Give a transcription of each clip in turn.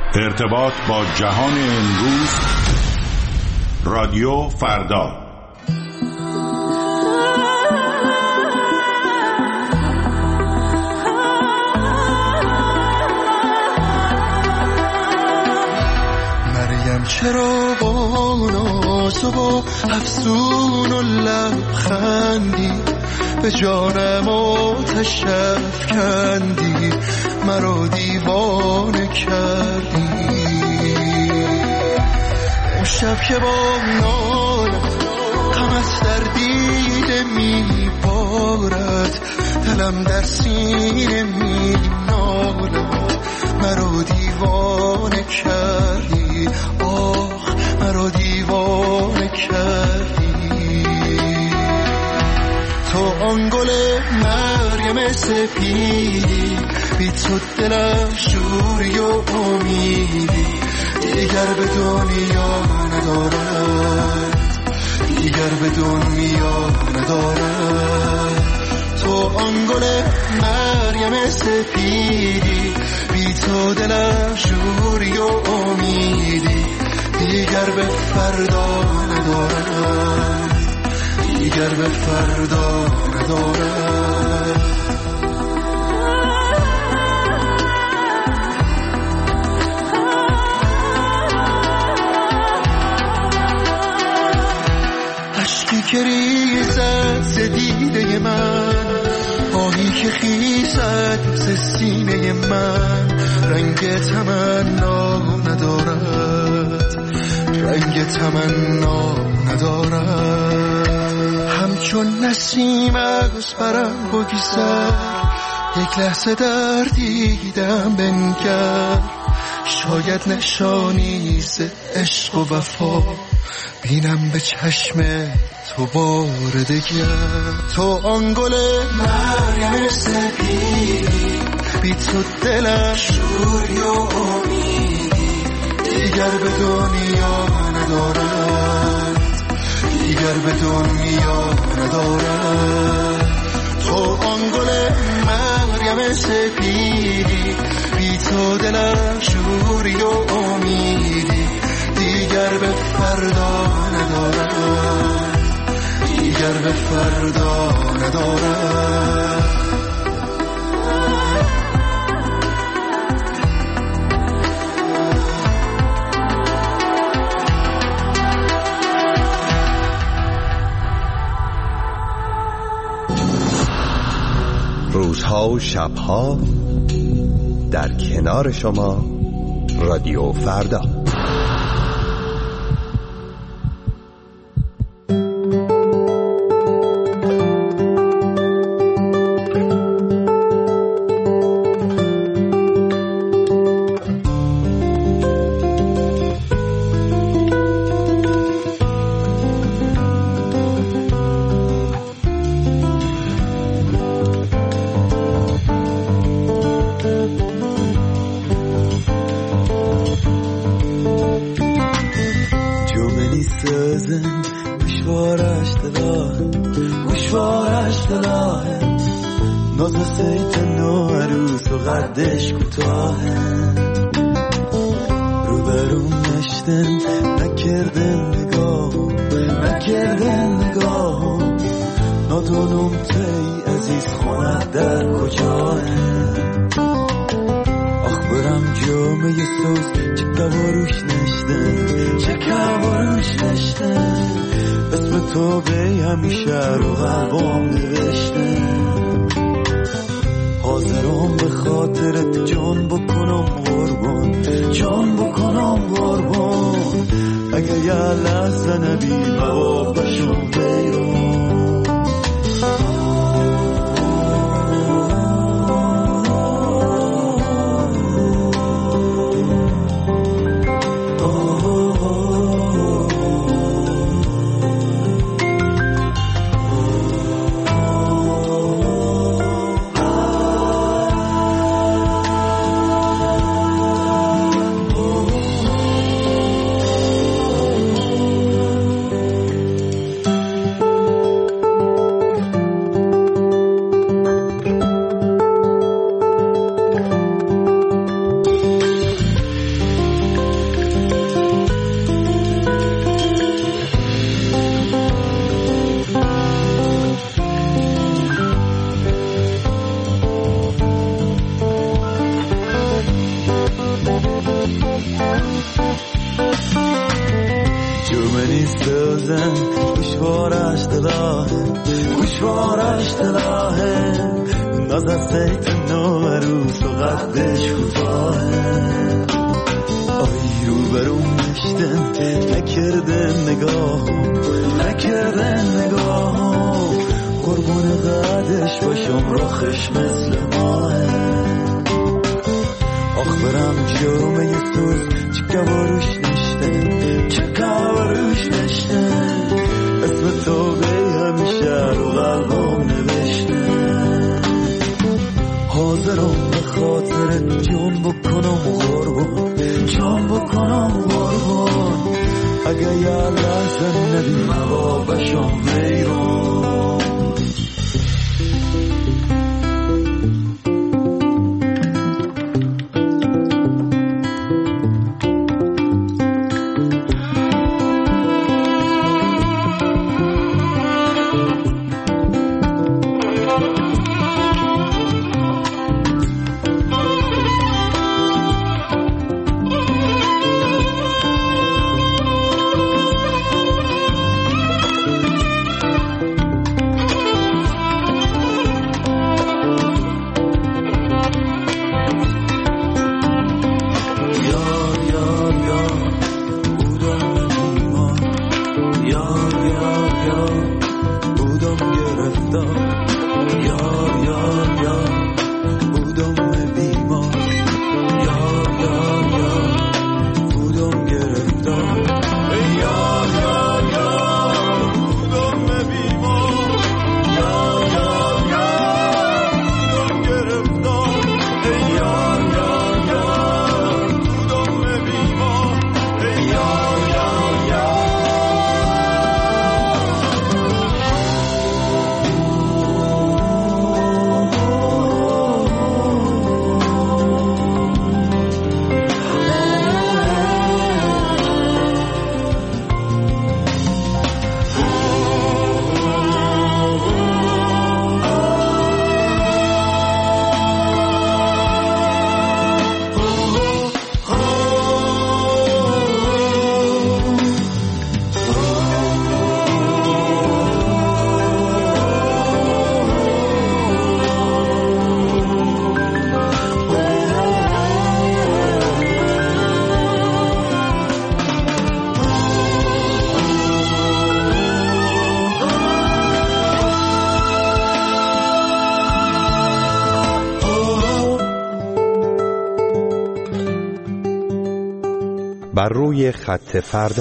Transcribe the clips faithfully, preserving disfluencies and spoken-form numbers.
ارتباط با جهان امروز، رادیو فردا. مریم چرا با ناز و با افسون و لبخندی به جانم آتش افکندی، مرا دیوانه کردی. امشب که با نالم غمت در دیده میبارد، دلم در سینه مینالد، مرا دیوانه کردی. آخ مرا دیوانه کردی. تو آن گل مریم سپیدی، بی تو دلم شوری و امیدی، دیگر به دنیا ندارد، دیگر به دنیا ندارد. تو آن گل مریم سپیدی، بی تو دلم شوری و امیدی، دیگر به فردا ندارد، دیگر به فردا ندارد. اشکی که ریزد ز دیده من، آهی که خیزد ز سینه من، رنگ تمنا ندارد، رنگ تمنا ندارد. همچون نسیم از برم بگذر، یک لحظه در دیدم بنگر، شاید نشانی ز عشق و وفا بینم به چشم تو بار دگر. تو آن گل مریم سپیدی، بی تو دلم شوری و امیدی، دیگر به دنیا ندارد، دیگر به دنیا ندارد. تو آن گل مریم سپیدی، بی تو دلم شوری و امیدی، دیگر به فردا ندارد، دیگر به فردا ندارد. روزها و شبها در کنار شما، رادیو فردا. میسازن گوشوارش دلاهه گوشوارش دلاهه ناز از سیت نو عروس و قدش کوتاهه آی رو برون نشتن نکرده نگاه نکرده نگاه قربون قدش باشم راخش مثل ماهه آخ برم جامعه سوز چکه باروش نشتن چکه باروش نشتن اسم تو بی همیشه رو قلبم نوشتن حاضرم به خاطر جان بکنم قربان جان بکنم قربان اگه یه لحظه نبی مبا بشم ویران بر روی خط فردا.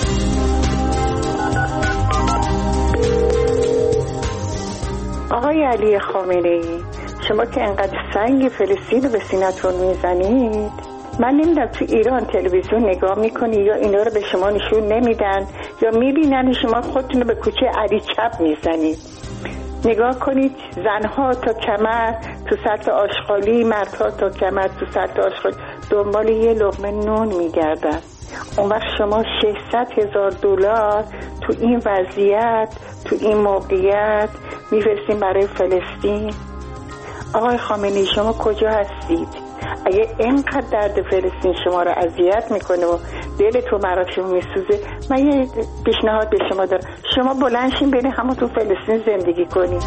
آقای علی خامنه‌ای، شما که انقدر سنگ فلسطین رو به سینه‌تون میزنید، من نمیدونم تو ایران تلویزیون نگاه میکنی یا اینا رو به شما نشون نمیدن یا میبینن شما خودتون رو به کوچه علی چپ میزنید. نگاه کنید، زنها تا کمر تو سطح آشغالی، مردها تا کمر تو سطح آشغالی دنبال یه لقمه نون میگردن. اون وقت شما ششصد هزار دلار تو این وضعیت، تو این موقعیت میفرستین برای فلسطین. آقای خامنه‌ای شما کجا هستید؟ اگه اینقدر درد فلسطین شما رو اذیت میکنه و دلتون براشون میسوزه، من یه پیشنهاد به شما دارم، شما بلند شین برین همون تو فلسطین زندگی کنید.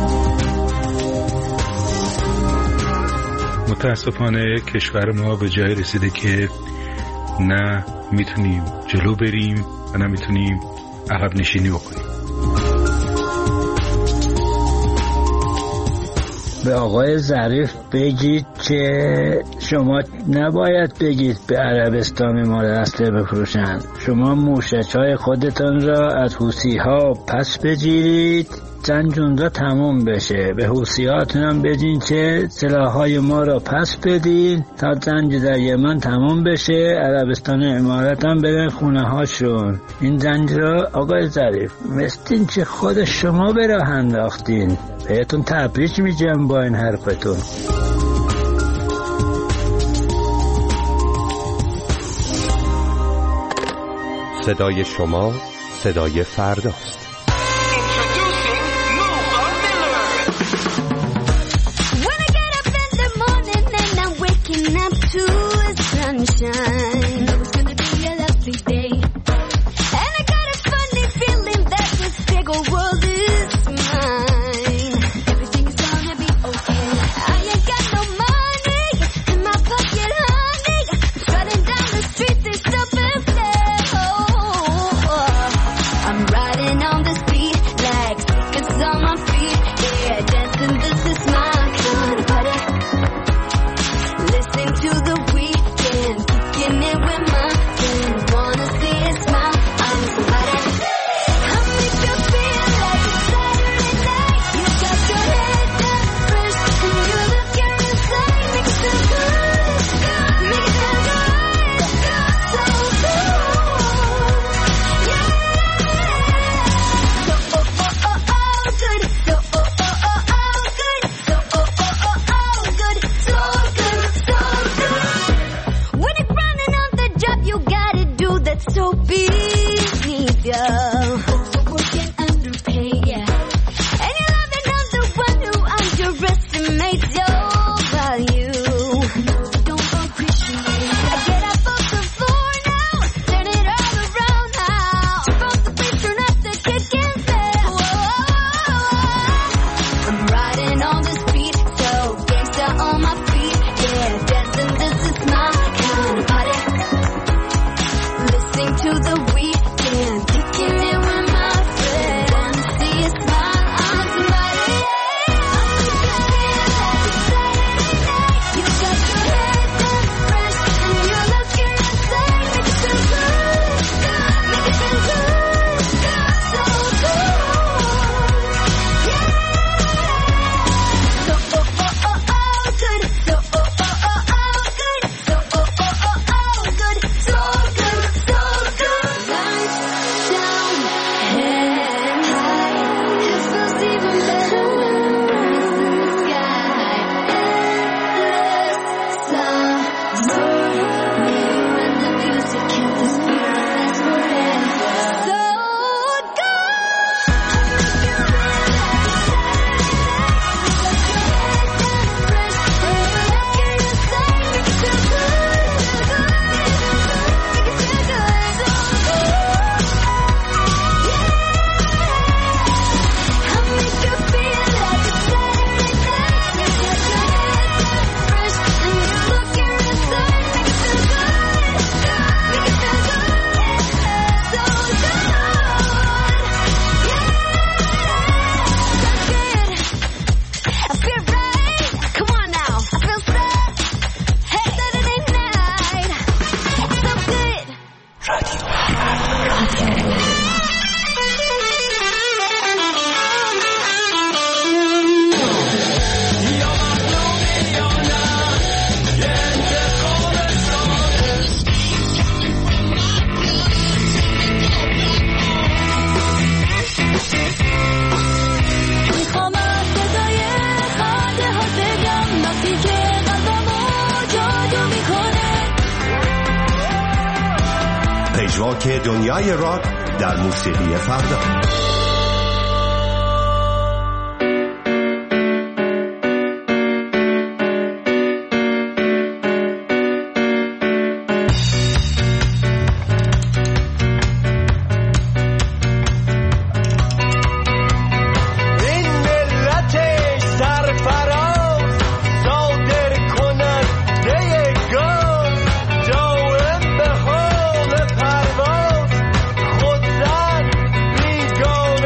متاسفانه کشور ما به جای رسیده که نه میتونیم جلو بریم و نه میتونیم عقب نشینی بکنیم. به آقای ظریف بگید که شما نباید بگید به عربستان ما اسلحه بفروشن. شما موشک‌های خودتان را از حوثی‌ها پس بگیرید، جنگ اونجا تموم بشه. به حوثی‌هاتون هم بگین که سلاح‌های ما را پس بدین تا جنگ در یمن تموم بشه، عربستان و امارات هم برن خونه هاشون. این جنگ را آقای ظریف مثل که خود شما به راه انداختین. بهتون تبریک میگم با این حرفتون. صدای شما صدای فرداست. Sunshine, it's gonna be a lovely day, and I got a پژواک دنیای راک در موسیقی فردا. Go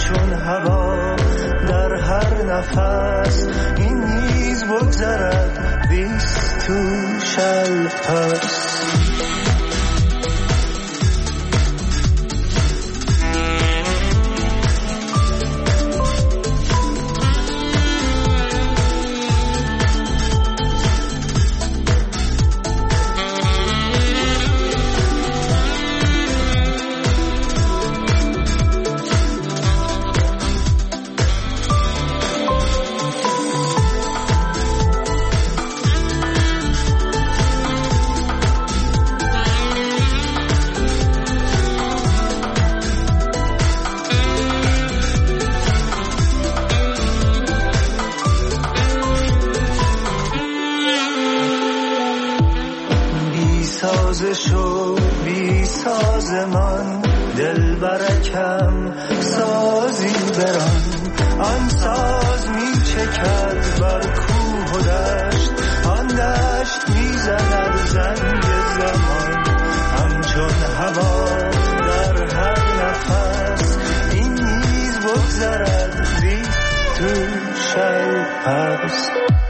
همچون هوا در هر نفس این نیز بگذرد this too shall pass. شو بی سازمان دل برکم سازی بران آن ساز می چکد بر کوه و دشت آن دشت می زند زنگ زمان همچون هوا در هر نفس این نیز بگذرد this too shall pass.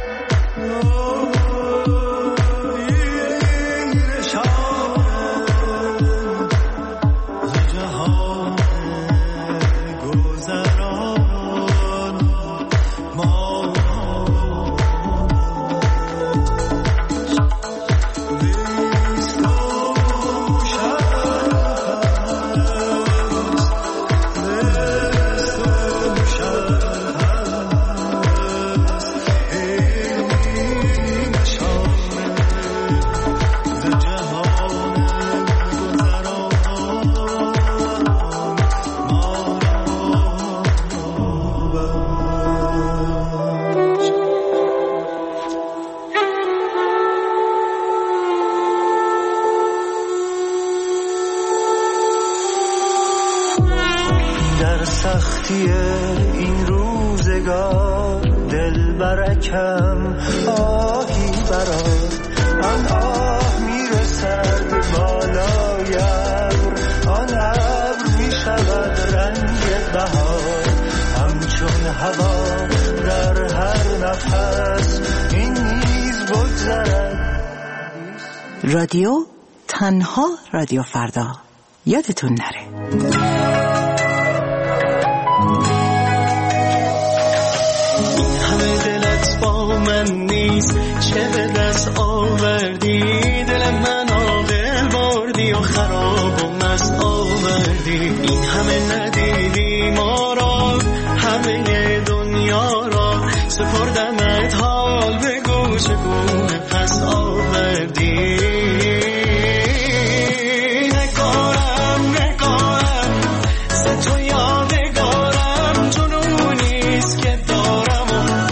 این روزگار دل برکم آهی برار آن آه میرسد بالای ابر آن ابر میشود رنگ بهار همچون هوا در هر نفس این نیز بگذرد. رادیو تنها رادیو فردا یادتون نره. من نیست چه به دست آوردی دل من آقل بردی و خراب و مست آوردی این همه ندیدی ما را همه دنیا را سپردمت حال به گوش گونه پس آوردی نگارم نگارم ز تو یادگارم جنونیست که دارم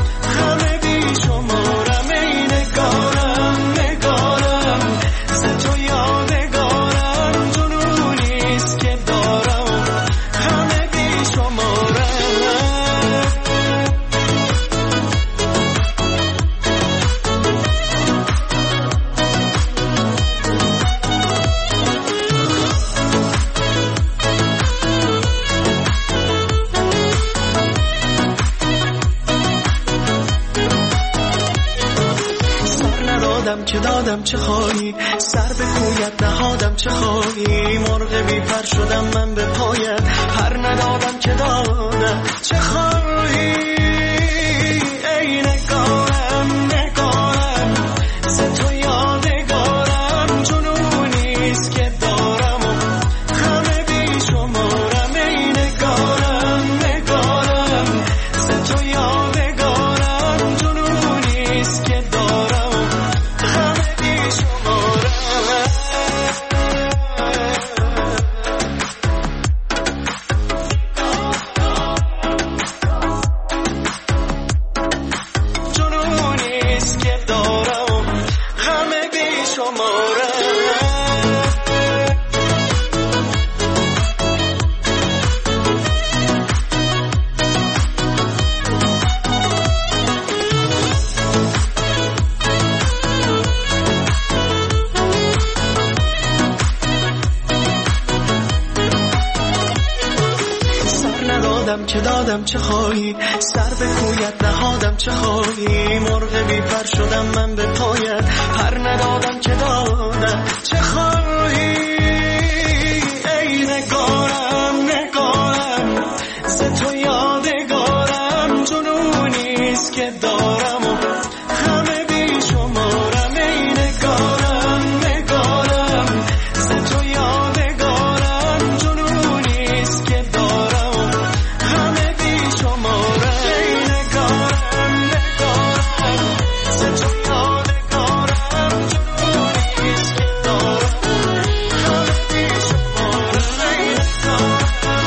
چه دادم چه خواهی سر به کویت نهادم چه خواهی مرغ بی پر شدم من به پایت پر ندادم چه دادم چه خواهی ای نگارم نگارم ز تو یادگارم جنونیست که دارم و همه بی شمارم ای نگارم نگارم ز تو یادگارم جنونیست که دارم دادم که دادم چه خواهی، سر به کویت نهادم چه خواهی، مرغ بی پر شدم من به پایت، پر ندادم که دادم چه خواهی. ای نگارم نگارم ز تو یادگارم، جنونیست که دارم و همه بی شمارم. ای نگارم نگارم ز تو یادگارم، جنونیست که دارم و همه بی شمارم. ای نگارم نگارم ز تو یادگارم، جنونیست که دارم همه بی شمارم. ای نگارم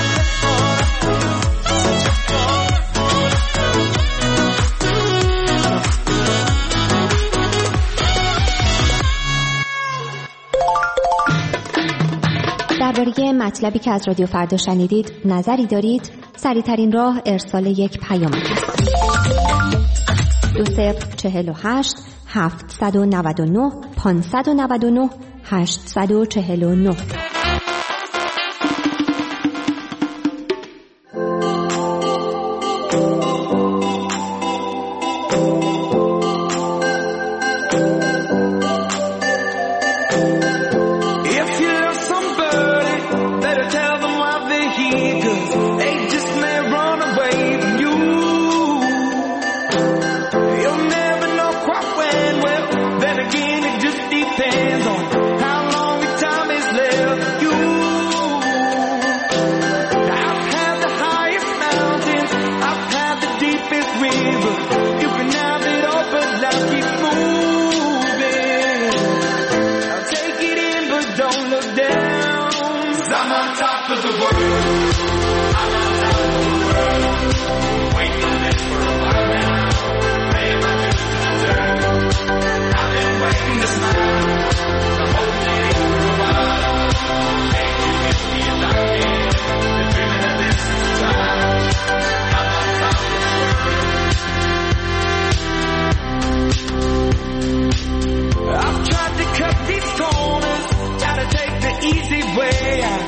درباره مطلبی که از رادیو فردا شنیدید نظری دارید؟ سریع‌ترین راه ارسال یک پیام است. دو صفر چهل و هشت هفتصد و نود و نه پانصد و نود و نه هشتصد و چهل و نه. I've tried to cut these corners, try to take the easy way out.